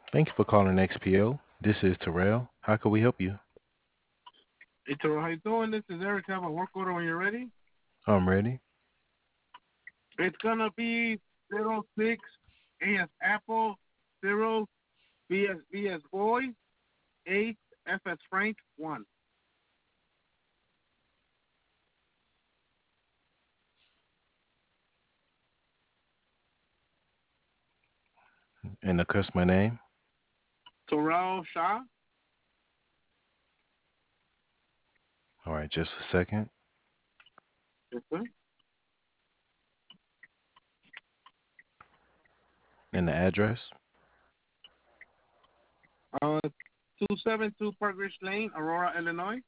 Thank you for calling XPO. This is Terrell. How can we help you? Hey, Toro, how you doing? This is Eric. I have a work order when you're ready. I'm ready. It's gonna be 06 A as Apple, 0 B as boy, 8 F as Frank, 1. And the customer name. Terrell Shah. All right, just a second. Yes, sir. And the address. Uh, 272 Park Lane, Aurora, Illinois.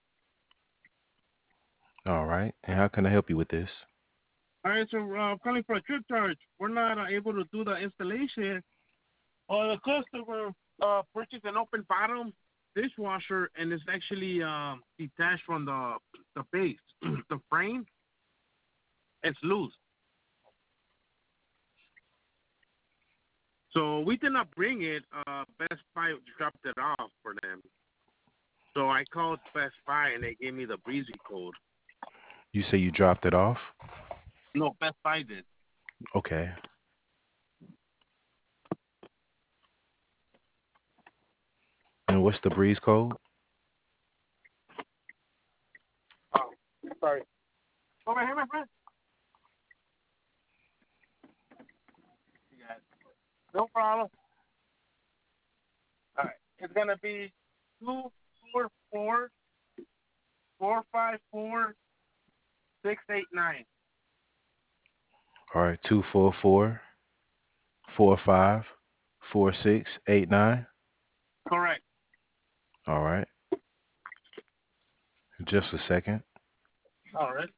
All right. And how can I help you with this? All right, so calling for a trip charge. We're not able to do the installation. The customer purchased an open bottom dishwasher, and it's actually detached from the base. The frame, it's loose. So we did not bring it. Best Buy dropped it off for them. So I called Best Buy, and they gave me the Breezy code. You say you dropped it off? No, Best Buy did. Okay. And what's the breeze code? Oh, sorry. Over here, my friend. You got it. No problem. All right. It's gonna be 244 454 689. All right, 244 45 46 89. Correct. All right. Just a second. All right.